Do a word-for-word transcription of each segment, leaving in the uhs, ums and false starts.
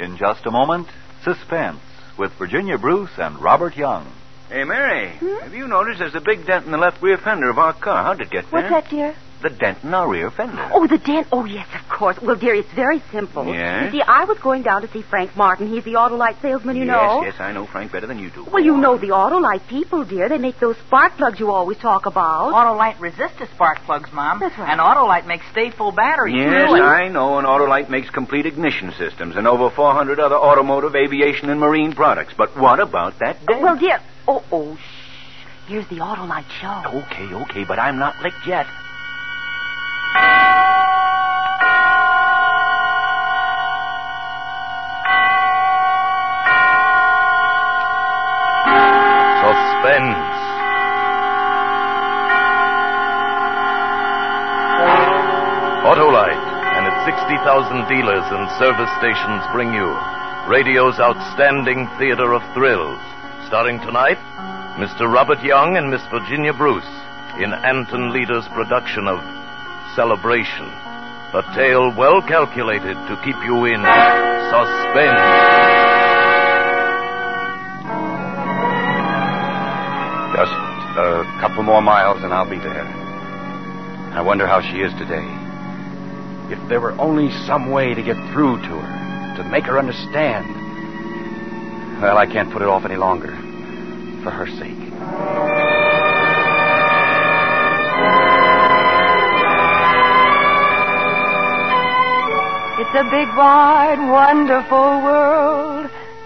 In just a moment, Suspense with Virginia Bruce and Robert Young. Hey, Mary, Hmm? have you noticed there's a big dent in the left rear fender of our car? How'd it get there? What's that, dear? The dent in our rear fender. Oh, the dent. Oh, yes, of course. Well, dear, it's very simple. Yes? You see, I was going down to see Frank Martin. He's the Autolite salesman, you yes, know. Yes, I know Frank better than you do. Well, you know the Autolite people, dear. They make those spark plugs you always talk about. Autolite resistor spark plugs, Mom. That's right. And Autolite makes stay-full batteries, Yes, too. and- I know, and Autolite makes complete ignition systems and over four hundred other automotive, aviation, and marine products. But what about that dent? Well, dear. Oh, oh, shh. Here's the Autolite show. Okay, okay, but I'm not licked yet. Suspense. Autolite and its sixty thousand dealers and service stations bring you radio's outstanding theater of thrills. Starring tonight, Mister Robert Young and Miss Virginia Bruce in Anton Leader's production of Celebration, a tale well calculated to keep you in suspense. Just a couple more miles and I'll be there. I wonder how she is today. If there were only some way to get through to her, to make her understand. Well, I can't put it off any longer. For her sake. It's a big, wide, wonderful world.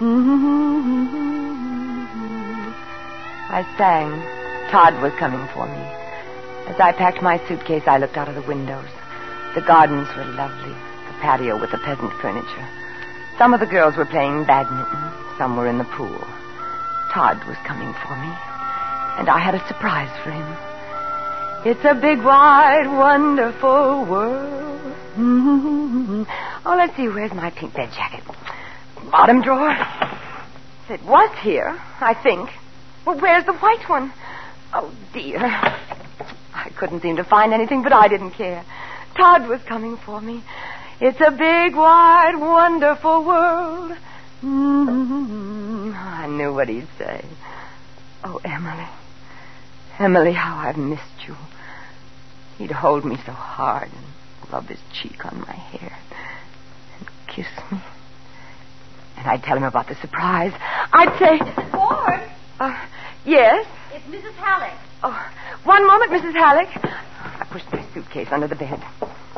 I sang. Todd was coming for me. As I packed my suitcase, I looked out of the windows. The gardens were lovely, the patio with the peasant furniture. Some of the girls were playing badminton. Some were in the pool. Todd was coming for me, and I had a surprise for him. It's a big, wide, wonderful world. Oh, let's see, where's my pink bed jacket? Bottom drawer. It was here, I think. Well, where's the white one? Oh, dear. I couldn't seem to find anything, but I didn't care. Todd was coming for me. It's a big, wide, wonderful world. Mm-hmm. I knew what he'd say. Oh, Emily. Emily, how I've missed you. He'd hold me so hard and rub his cheek on my hair and kiss me. And I'd tell him about the surprise. I'd say... Ford? Uh, yes? It's Missus Halleck. Oh, one moment, Missus Halleck. I pushed my suitcase under the bed.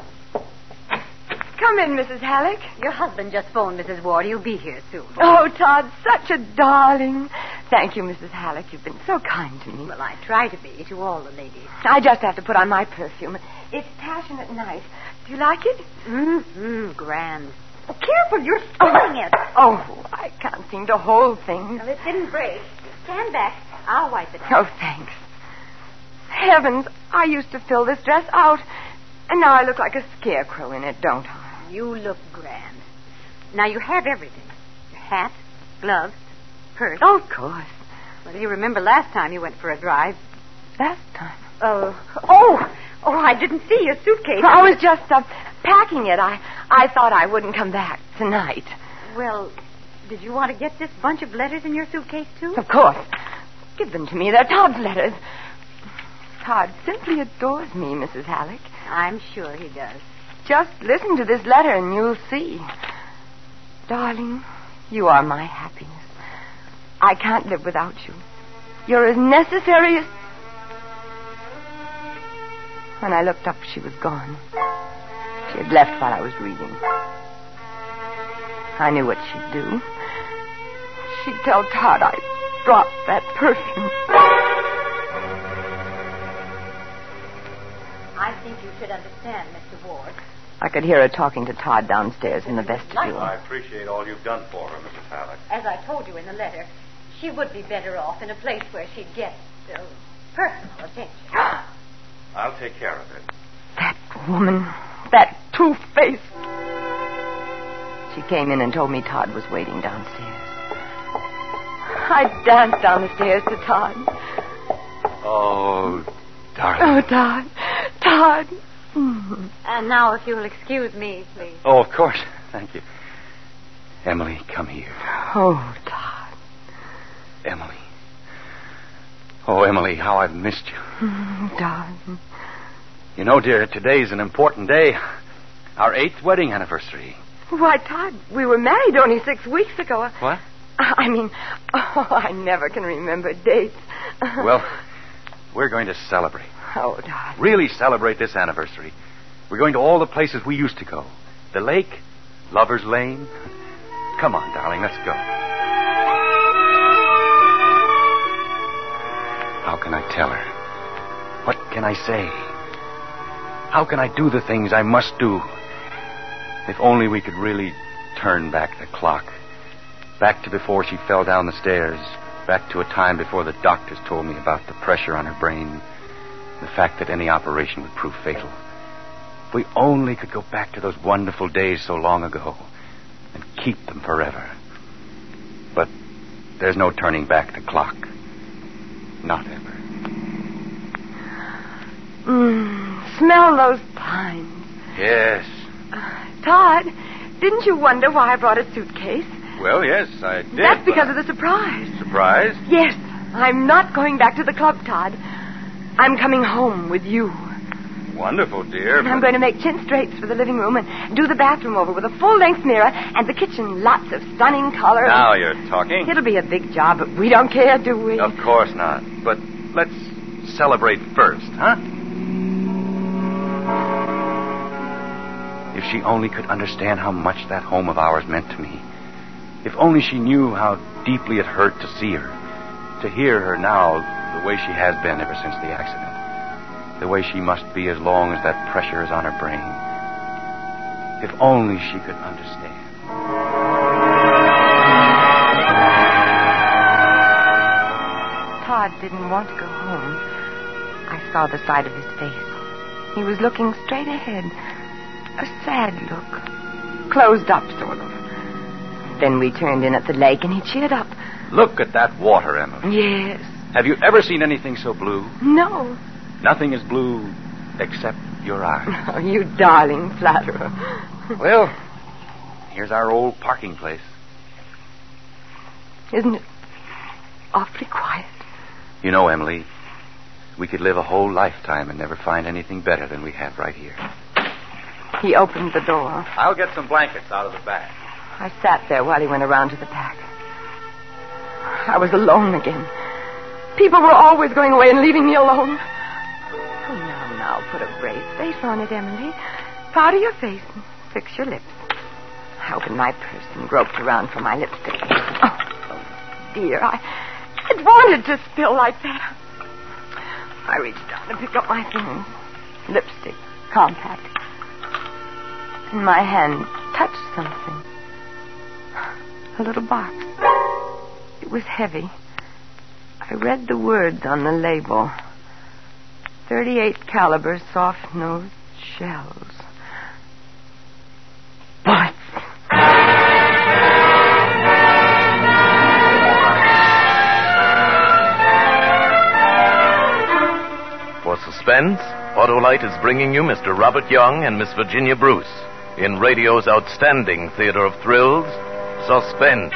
Come in, Missus Halleck. Your husband just phoned, Missus Ward. He'll be here soon. Oh, Todd, such a darling. Thank you, Missus Halleck. You've been so kind to me. Well, I try to be to all the ladies. I just have to put on my perfume. It's passionate nice. Do you like it? Mm-hmm. Grand. Oh, careful, you're spilling it. Oh, I can't seem to hold things. Well, it didn't break. Stand back. I'll wipe it out. Oh, thanks. Heavens, I used to fill this dress out, and now I look like a scarecrow in it, don't I? You look grand. Now, you have everything. Your hat, gloves, purse. Oh, of course. Well, you remember last time you went for a drive. Last time? Oh. Oh! Oh, I didn't see your suitcase. I was just uh, packing it. I, I thought I wouldn't come back tonight. Well, did you want to get this bunch of letters in your suitcase, too? Of course. Give them to me. They're Todd's letters. Todd simply adores me, Missus Halleck. I'm sure he does. Just listen to this letter and you'll see. Darling, you are my happiness. I can't live without you. You're as necessary as... When I looked up, she was gone. She had left while I was reading. I knew what she'd do. She'd tell Todd I dropped that perfume. I think you should understand, Mister Ward. I could hear her talking to Todd downstairs in the vestibule. I appreciate all you've done for her, Missus Halleck. As I told you in the letter, she would be better off in a place where she'd get uh, personal attention. I'll take care of it. That woman, that two-faced... She came in and told me Todd was waiting downstairs. I danced down the stairs to Todd. Oh, darling. Oh, Todd. Todd. Mm. And now, if you'll excuse me, please. Oh, of course. Thank you. Emily, come here. Oh, Todd. Emily. Oh, Emily, how I've missed you. Mm, darling. You know, dear, today's an important day. Our eighth wedding anniversary. Why, Todd, we were married only six weeks ago. What? I mean, oh, I never can remember dates. Well, we're going to celebrate. Oh, darling. Really celebrate this anniversary. We're going to all the places we used to go. The lake, Lover's Lane. Come on, darling, let's go. How can I tell her? What can I say? How can I do the things I must do? If only we could really turn back the clock. Back to before she fell down the stairs. Back to a time before the doctors told me about the pressure on her brain. The fact that any operation would prove fatal. If we only could go back to those wonderful days so long ago and keep them forever. But there's no turning back the clock. Not ever. Mm, smell those pines. Yes. Uh, Todd, didn't you wonder why I brought a suitcase? Well, yes, I did. That's because of the surprise. Surprise? Yes. I'm not going back to the club, Todd. I'm coming home with you. Wonderful, dear. And I'm going to make chin straights for the living room and do the bathroom over with a full-length mirror and the kitchen lots of stunning color. Now you're talking. It'll be a big job, but we don't care, do we? Of course not. But let's celebrate first, huh? If she only could understand how much that home of ours meant to me. If only she knew how deeply it hurt to see her. To hear her now the way she has been ever since the accident. The way she must be as long as that pressure is on her brain. If only she could understand. Todd didn't want to go home. I saw the side of his face. He was looking straight ahead. A sad look. Closed up, sort of. Then we turned in at the lake and he cheered up. Look at that water, Emily. Yes. Have you ever seen anything so blue? No. Nothing is blue except your eyes. Oh, you darling flatterer. Well, here's our old parking place. Isn't it awfully quiet? You know, Emily, we could live a whole lifetime and never find anything better than we have right here. He opened the door. I'll get some blankets out of the back. I sat there while he went around to the back. I was alone again. People were always going away and leaving me alone. Oh, now, now, put a brave face on it, Emily. Powder your face and fix your lips. I opened my purse and groped around for my lipstick. Oh, oh dear, I, I wanted to spill like that. I reached down to pick up my things. Lipstick, compact. And my hand touched something. A little box. It was heavy. I read the words on the label. thirty-eight caliber soft-nosed shells. Bullets. For suspense, Autolite is bringing you Mister Robert Young and Miss Virginia Bruce in radio's outstanding theater of thrills, Suspense.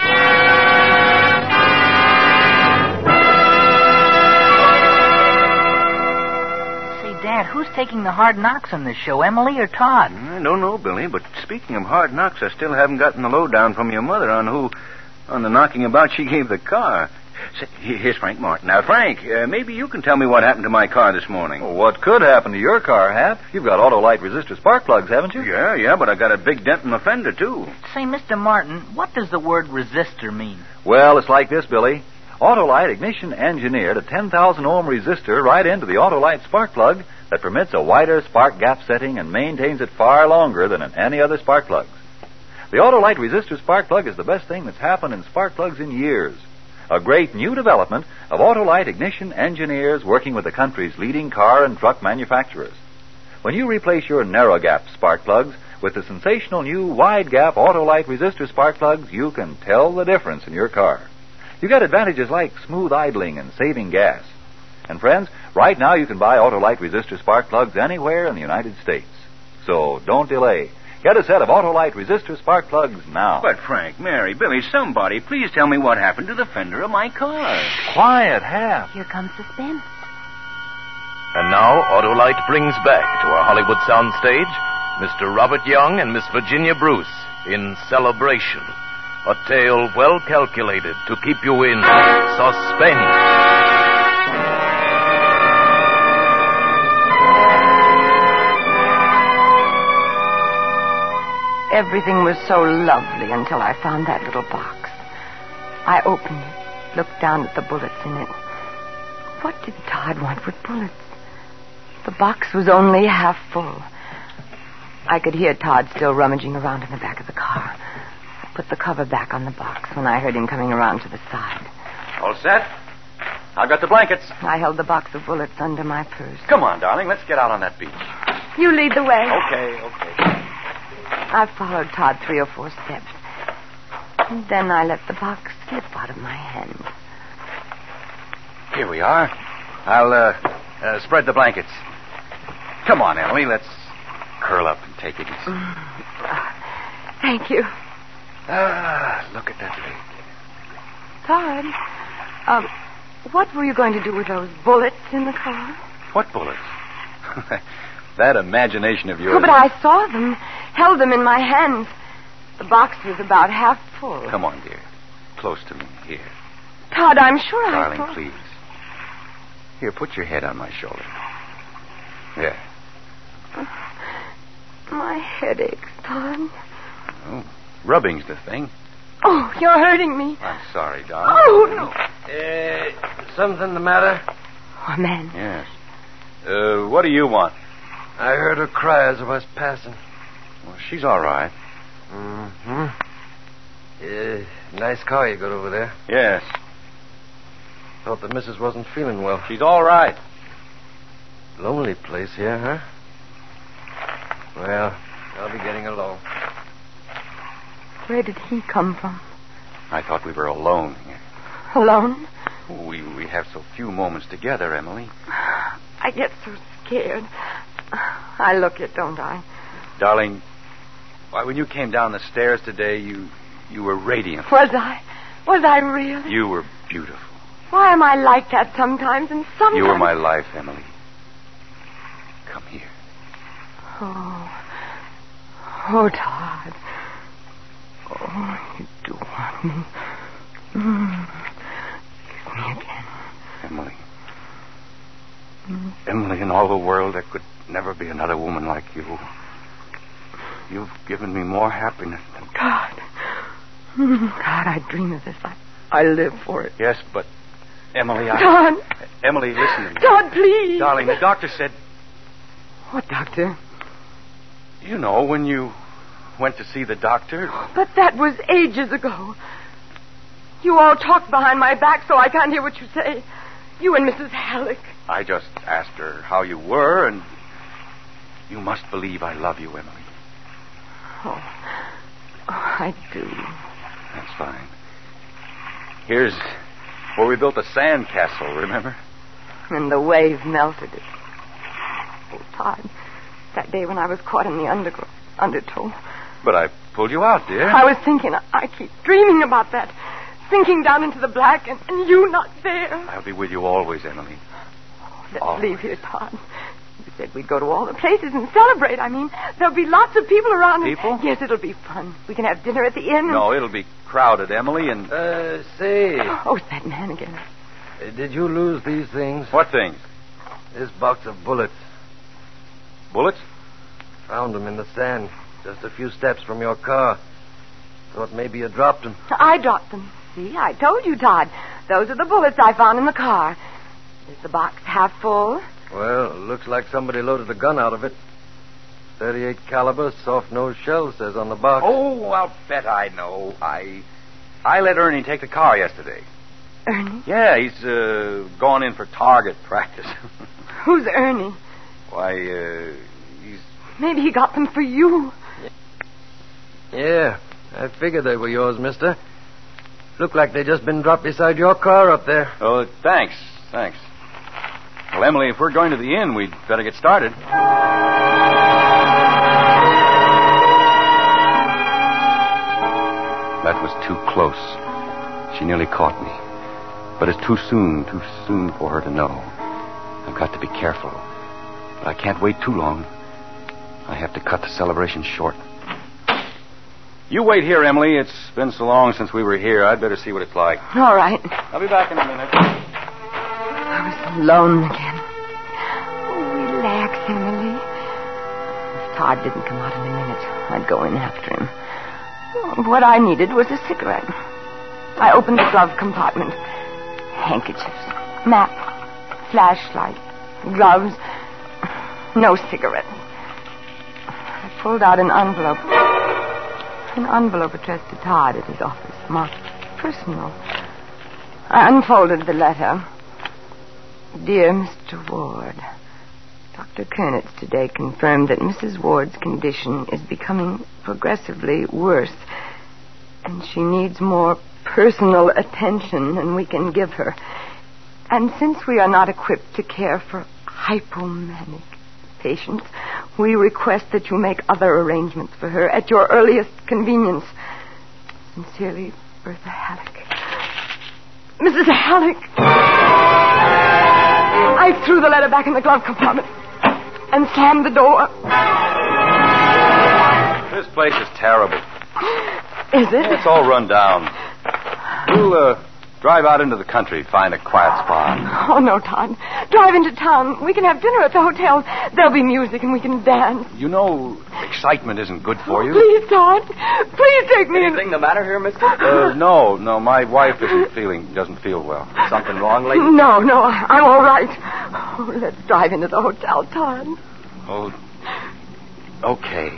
Dad, who's taking the hard knocks on this show, Emily or Todd? I don't know, Billy, but speaking of hard knocks, I still haven't gotten the lowdown from your mother on who, on the knocking about she gave the car. Say, here's Frank Martin. Now, Frank, uh, maybe you can tell me what happened to my car this morning. Well, what could happen to your car, Hap? You've got Autolite resistor spark plugs, haven't you? Yeah, yeah, but I got a big dent in the fender, too. Say, Mister Martin, what does the word resistor mean? Well, it's like this, Billy. Autolite Ignition engineered a ten thousand ohm resistor right into the Autolite spark plug that permits a wider spark gap setting and maintains it far longer than in any other spark plugs. The Autolite resistor spark plug is the best thing that's happened in spark plugs in years. A great new development of Autolite Ignition engineers working with the country's leading car and truck manufacturers. When you replace your narrow gap spark plugs with the sensational new wide gap Autolite resistor spark plugs, you can tell the difference in your car. You get advantages like smooth idling and saving gas. And friends, right now you can buy Autolite resistor spark plugs anywhere in the United States. So don't delay. Get a set of Autolite resistor spark plugs now. But, Frank, Mary, Billy, somebody, please tell me what happened to the fender of my car. Quiet, Hap. Here comes suspense. And now, Autolite brings back to our Hollywood soundstage Mister Robert Young and Miss Virginia Bruce in Celebration, a tale well calculated to keep you in suspense. Everything was so lovely until I found that little box. I opened it, looked down at the bullets in it. What did Todd want with bullets? The box was only half full. I could hear Todd still rummaging around in the back of the car. I put the cover back on the box when I heard him coming around to the side. All set? I've got the blankets. I held the box of bullets under my purse. Come on, darling. Let's get out on that beach. You lead the way. Okay, okay. I followed Todd three or four steps. And then I let the box slip out of my hand. Here we are. I'll, uh, uh, spread the blankets. Come on, Emily. Let's curl up and take it easy. Mm. Thank you. Ah, look at that lake. Todd, um, what were you going to do with those bullets in the car? What bullets? That imagination of yours. Oh, but I saw them, held them in my hands. The box was about half full. Come on, dear. Close to me. Here. Todd, I'm sure Darling, I saw... please. Here, put your head on my shoulder. There. My head aches, Todd. Oh, rubbing's the thing. Oh, you're hurting me. I'm sorry, darling. Oh, no. Uh, something the matter? Oh, man. Yes. Uh, what do you want? I heard her cry as I was passing. Well, she's all right. Mm-hmm. Uh, nice car you got over there. Yes. Thought the missus wasn't feeling well. She's all right. Lonely place here, huh? Well, I'll be getting along. Where did he come from? I thought we were alone here. Alone? We we have so few moments together, Emily. I get so scared. I look it, don't I? Darling, why, when you came down the stairs today, you you were radiant. Was I? Was I really? You were beautiful. Why am I like that sometimes and sometimes... You were my life, Emily. Come here. Oh. Oh, Todd. Oh, you do want me. Mm. Kiss me again. Emily. Mm. Emily, in all the world, there could never be another woman like you. You've given me more happiness than... God. Mm. God, I dream of this. I, I live for it. Yes, but... Emily, I... Todd. Emily, listen to me. Todd, please. Darling, the doctor said... What doctor? You know, when you went to see the doctor. But that was ages ago. You all talk behind my back, so I can't hear what you say. You and Missus Halleck. I just asked her how you were, and you must believe I love you, Emily. Oh, oh I do. That's fine. Here's where we built a sand castle, remember? And the wave melted it. Oh, Todd, that day when I was caught in the undergro- undertow. But I pulled you out, dear. I was thinking, I keep dreaming about that. Sinking down into the black and, and you not there. I'll be with you always, Emily. Oh, let's always. leave here, Todd. You said we'd go to all the places and celebrate. I mean, there'll be lots of people around. and- People? Yes, it'll be fun. We can have dinner at the inn. and- No, it'll be crowded, Emily, and... Uh, say, Oh, it's that man again. uh, did you lose these things? What things? This box of bullets. Bullets? Found them in the sand, just a few steps from your car. Thought maybe you dropped them. I dropped them. See, I told you, Todd. Those are the bullets I found in the car. Is the box half full? Well, looks like somebody loaded a gun out of it. thirty-eight caliber, soft-nosed shell, says on the box. Oh, I'll bet I know. I I let Ernie take the car yesterday. Ernie? Yeah, he's uh, gone in for target practice. Who's Ernie? Why, uh, he's... Maybe he got them for you. Yeah, I figured they were yours, mister. Look like they just been dropped beside your car up there. Oh, thanks, thanks. Well, Emily, if we're going to the inn, we'd better get started. too close. She nearly caught me. But it's too soon, too soon for her to know. I've got to be careful. But I can't wait too long. I have to cut the celebration short. You wait here, Emily. It's been so long since we were here. I'd better see what it's like. All right. I'll be back in a minute. I was alone again. Oh, relax, Emily. If Todd didn't come out in a minute, I'd go in after him. What I needed was a cigarette. I opened the glove compartment. Handkerchiefs, map, flashlight, gloves. No cigarettes. I pulled out an envelope. An envelope addressed to Todd at his office, marked personal. I unfolded the letter. Dear Mister Ward, Doctor Kernitz today confirmed that Missus Ward's condition is becoming progressively worse, and she needs more personal attention than we can give her. And since we are not equipped to care for hypomanic patients, we request that you make other arrangements for her at your earliest convenience. Sincerely, Bertha Halleck. Missus Halleck! I threw the letter back in the glove compartment and slammed the door. This place is terrible. Is it? It's all run down. We'll uh, drive out into the country, find a quiet spot. Oh, no, Todd. Drive into town. We can have dinner at the hotel. There'll be music and we can dance. You know, excitement isn't good for you. Please, Todd. Please take me in. Anything the matter here, mister? Uh, no, no. My wife isn't feeling, doesn't feel well. Something wrong, lady? No, no. I, I'm all right. Oh, let's drive into the hotel, Todd. Oh, okay.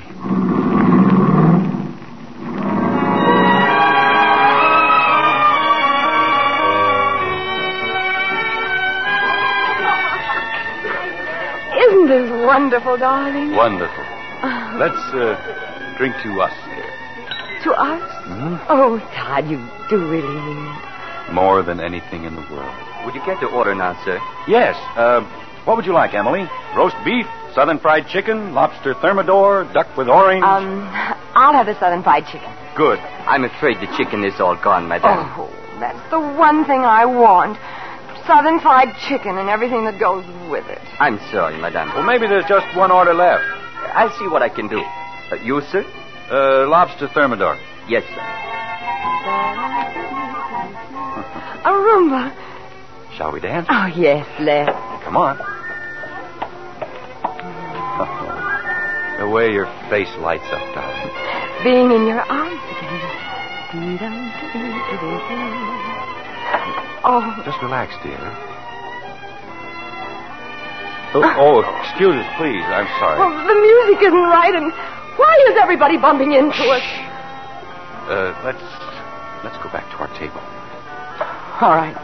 Isn't this wonderful, darling? Wonderful. Let's uh, drink to us here. To us? Mm-hmm. Oh, Todd, you do really mean it. More than anything in the world. Would you care to order now, sir? Yes. Uh, what would you like, Emily? Roast beef, southern fried chicken, lobster thermidor, duck with orange? Um, I'll have the southern fried chicken. Good. I'm afraid the chicken is all gone, madame. Oh, that's the one thing I want. Southern fried chicken and everything that goes with it. I'm sorry, madame. Well, maybe there's just one order left. I'll see what I can do. Uh, you, sir? Uh, lobster thermidor. Yes, sir. A Roomba. Shall we dance? Oh, yes, let's. Come on. The way your face lights up, darling. Being in your arms again. Oh. Just relax, dear. Oh, oh, excuse us, please. I'm sorry. Oh, the music isn't right, and why is everybody bumping into us? Uh, let's let's go back to our table. All right.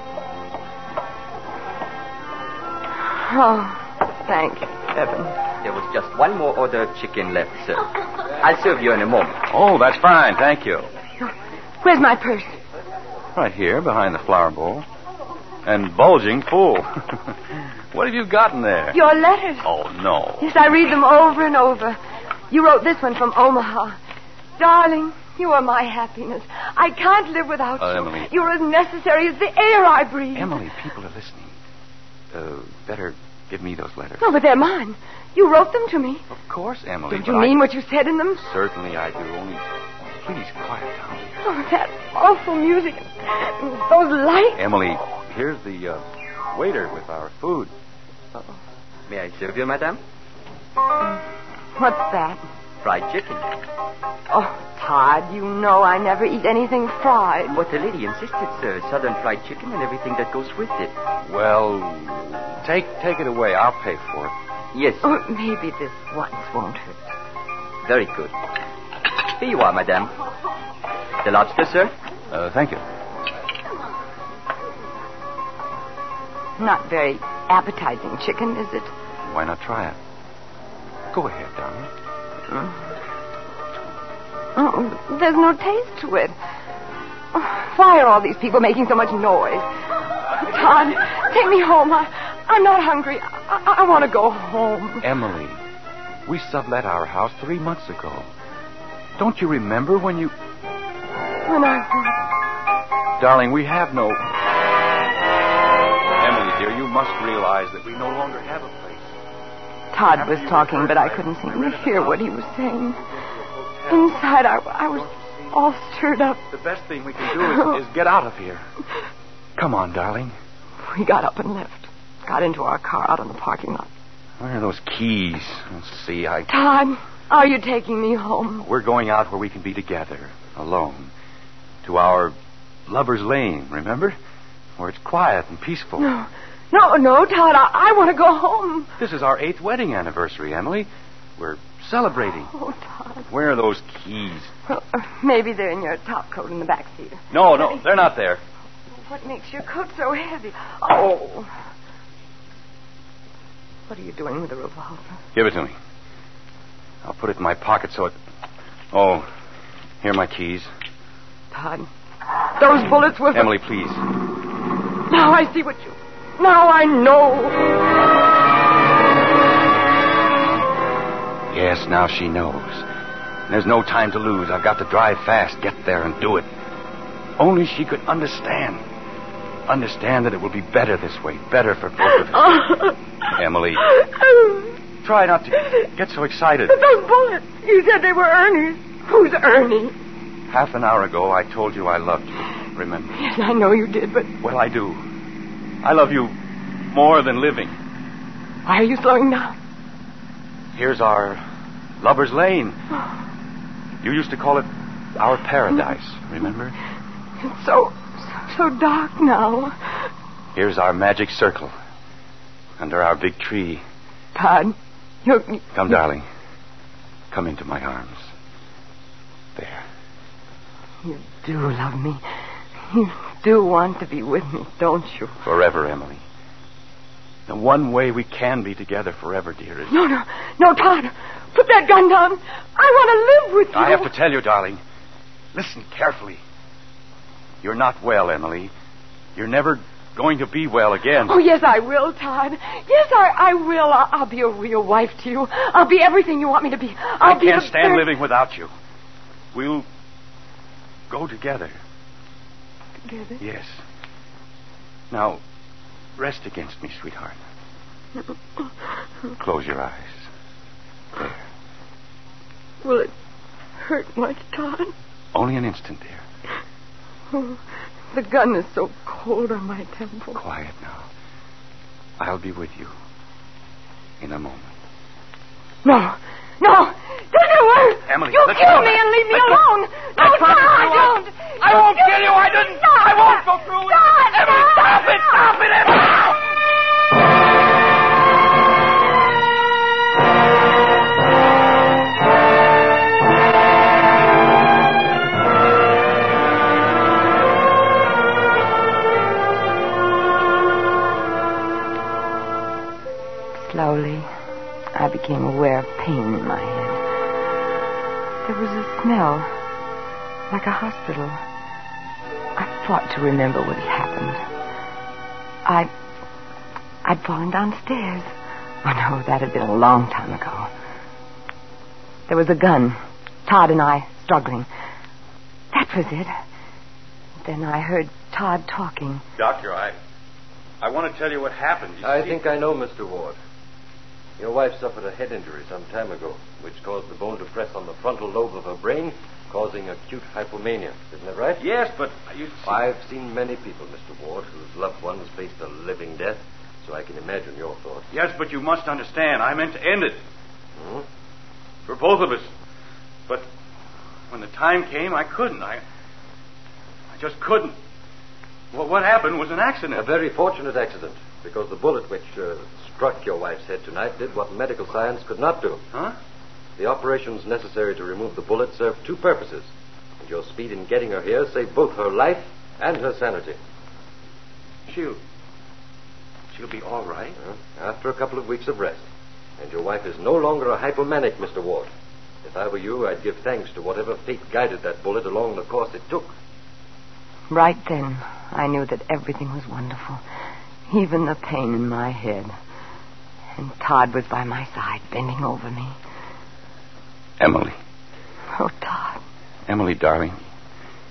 Oh, thank heaven. There was just one more order of chicken left, sir. I'll serve you in a moment. Oh, that's fine. Thank you. Where's my purse? Right here, behind the flower bowl. And bulging full. What have you got in there? Your letters. Oh, no. Yes, I read them over and over. You wrote this one from Omaha. Darling, you are my happiness. I can't live without Uh, you. Emily. You're as necessary as the air I breathe. Emily, people are listening. Uh, better give me those letters. No, but they're mine. You wrote them to me. Of course, Emily. Don't but you I... mean what you said in them? Certainly I do. Only, please, quiet down. Oh, that awful music. And those lights. Emily, here's the uh, waiter with our food. Uh-oh. May I serve you, madame? What's that? Fried chicken. Oh, Todd, you know I never eat anything fried. But the lady insisted, sir. Southern fried chicken and everything that goes with it. Well, take take it away. I'll pay for it. Yes, sir. Oh, maybe this once won't hurt. Very good. Here you are, madame. The lobster, sir? Uh, thank you. Not very appetizing chicken, is it? Why not try it? Go ahead, darling. Mm. Oh, there's no taste to it. Oh, why are all these people making so much noise? Todd, take me home. I, I'm not hungry. I, I want to go home. Emily, we sublet our house three months ago. Don't you remember when you... when I want. Darling, we have no... Emily, dear, you must realize that we no longer have a place. Todd was talking, but I couldn't seem to hear what he was saying. Inside, I, I was all stirred up. The best thing we can do is, is get out of here. Come on, darling. We got up and left. Got into our car out in the parking lot. Where are those keys? Let's see, I... Todd, are you taking me home? We're going out where we can be together, alone. To our Lover's Lane, remember? Where it's quiet and peaceful. No, no, no, Todd, I, I want to go home. This is our eighth wedding anniversary, Emily. We're celebrating. Oh, Todd. Where are those keys? Well, uh, maybe they're in your top coat in the back seat. No, no, they're not there. What makes your coat so heavy? Oh. What are you doing with the revolver? Give it to me. I'll put it in my pocket so it... Oh, here are my keys. Todd, those bullets were... Emily, please. Now I see what you... Now I know. Yes, now she knows. There's no time to lose. I've got to drive fast, get there, and do it. Only she could understand. Understand that it will be better this way. Better for both of us. Emily, try not to get so excited. Those bullets. You said they were Ernie's. Who's Ernie? Half an hour ago, I told you I loved you. Remember? Yes, I know you did, but... Well, I do. I love you more than living. Why are you slowing down? Here's our Lover's Lane. You used to call it our paradise, remember? It's so, so dark now. Here's our magic circle. Under our big tree. Todd, you... Come, darling. Come into my arms. There. You do love me. You do want to be with me, don't you? Forever, Emily. The one way we can be together forever, dear, is... No, no. No, Todd. Put that gun down. I want to live with you. I have to tell you, darling. Listen carefully. You're not well, Emily. You're never going to be well again. Oh, yes, I will, Todd. Yes, I, I will. I'll, I'll be a real wife to you. I'll be everything you want me to be. I'll I be can't the stand third... living without you. We'll go together. Together? Yes. Now, rest against me, sweetheart. Close your eyes. There. Will it hurt much, Todd? Only an instant, dear. Oh, the gun is so cold on my temple. Quiet now. I'll be with you in a moment. No, no, doesn't work. Emily, you let kill go. me and leave me Let alone. go. No, I promise Todd, you I- don't. I won't kill you. I didn't. Stop. I won't go through with it. Todd, Emily, stop it. Stop it, Emily. Slowly, I became aware of pain in my head. There was a smell, like a hospital. I fought to remember what had happened. I... I'd fallen downstairs. Oh, no, that had been a long time ago. There was a gun. Todd and I struggling. That was it. Then I heard Todd talking. Doctor, I... I want to tell you what happened. You I see... think I know, Mister Ward. Your wife suffered a head injury some time ago, which caused the bone to press on the frontal lobe of her brain, causing acute hypomania. Isn't that right? Yes, but you see... I've seen many people, Mister Ward, whose loved ones faced a living death, so I can imagine your thoughts. Yes, but you must understand. I meant to end it. Hmm? For both of us. But when the time came, I couldn't. I... I just couldn't. Well, what happened was an accident. A very fortunate accident, because the bullet which uh, struck your wife's head tonight did what medical science could not do. Huh? The operations necessary to remove the bullet served two purposes, and your speed in getting her here saved both her life and her sanity. She'll... She'll be all right. Uh, after a couple of weeks of rest. And your wife is no longer a hypomanic, Mister Ward. If I were you, I'd give thanks to whatever fate guided that bullet along the course it took. Right then, I knew that everything was wonderful, even the pain in my head. And Todd was by my side, bending over me. Emily. Oh, Todd. Emily, darling.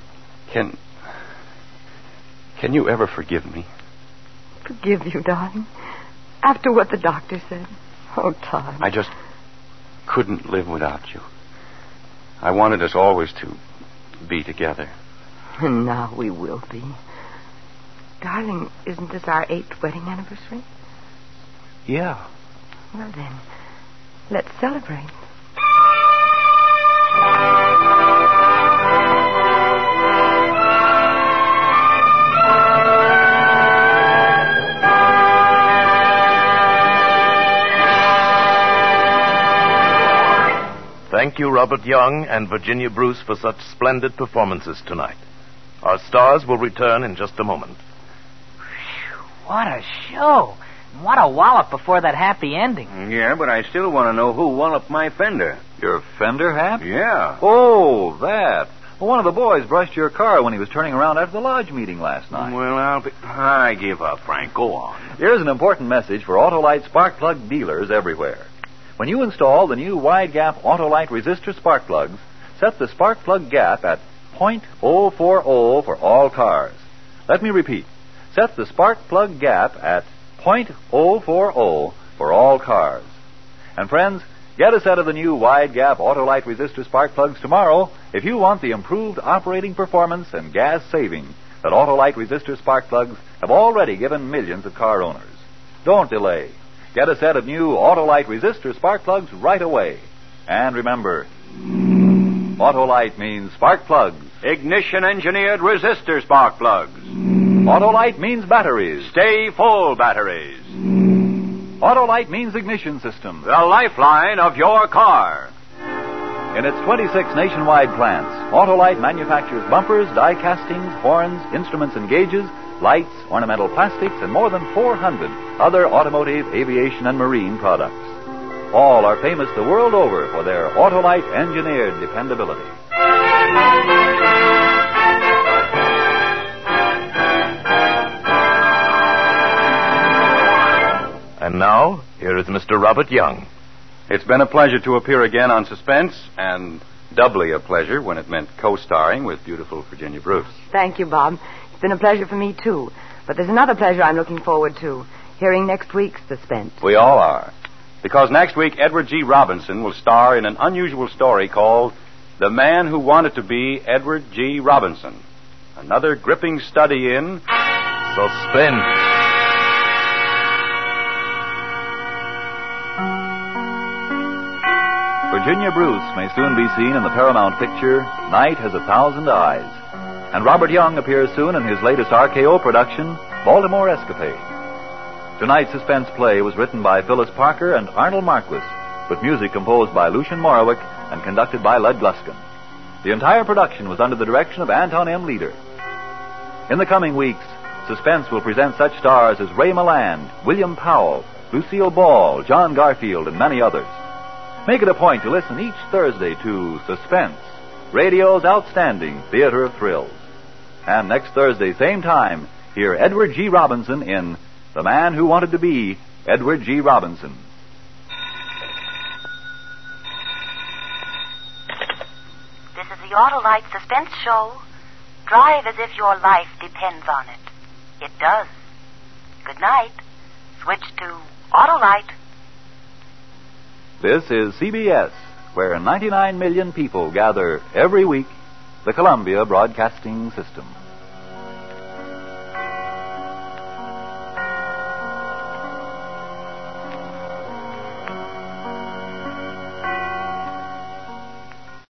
Can... Can you ever forgive me? Forgive you, darling? After what the doctor said? Oh, Todd. I just couldn't live without you. I wanted us always to be together. And now we will be. Darling, isn't this our eighth wedding anniversary? Yeah. Well, then, let's celebrate. Thank you, Robert Young and Virginia Bruce, for such splendid performances tonight. Our stars will return in just a moment. What a show. What a wallop before that happy ending. Yeah, but I still want to know who walloped my fender. Your fender, Hap? Yeah. Oh, that. Well, one of the boys brushed your car when he was turning around after the lodge meeting last night. Well, I'll be... I give up, Frank. Go on. Here's an important message for Autolite spark plug dealers everywhere. When you install the new wide-gap Autolite resistor spark plugs, set the spark plug gap at point oh four oh for all cars. Let me repeat. Set the spark plug gap at point oh four oh for all cars. And friends, get a set of the new wide-gap Autolite resistor spark plugs tomorrow if you want the improved operating performance and gas saving that Autolite resistor spark plugs have already given millions of car owners. Don't delay. Get a set of new Autolite resistor spark plugs right away. And remember, Autolite means spark plugs. Ignition-engineered resistor spark plugs. Autolite means batteries. Stay full batteries. Autolite means ignition system. The lifeline of your car. In its twenty-six nationwide plants, Autolite manufactures bumpers, die castings, horns, instruments and gauges, lights, ornamental plastics, and more than four hundred other automotive, aviation, and marine products. All are famous the world over for their Autolite engineered dependability. And now, here is Mister Robert Young. It's been a pleasure to appear again on Suspense, and doubly a pleasure when it meant co-starring with beautiful Virginia Bruce. Thank you, Bob. It's been a pleasure for me, too. But there's another pleasure I'm looking forward to, hearing next week's Suspense. We all are. Because next week, Edward G. Robinson will star in an unusual story called The Man Who Wanted to Be Edward G. Robinson. Another gripping study in Suspense. Virginia Bruce may soon be seen in the Paramount picture, Night Has a Thousand Eyes. And Robert Young appears soon in his latest R K O production, Baltimore Escapade. Tonight's suspense play was written by Phyllis Parker and Arnold Marquis, with music composed by Lucien Morawick and conducted by Lud Gluskin. The entire production was under the direction of Anton M. Leader. In the coming weeks, Suspense will present such stars as Ray Milland, William Powell, Lucille Ball, John Garfield, and many others. Make it a point to listen each Thursday to Suspense, radio's outstanding theater of thrills. And next Thursday, same time, hear Edward G. Robinson in The Man Who Wanted to Be Edward G. Robinson. This is the Autolite Suspense Show. Drive as if your life depends on it. It does. Good night. Switch to Autolite. This is C B S, where ninety-nine million people gather every week, the Columbia Broadcasting System.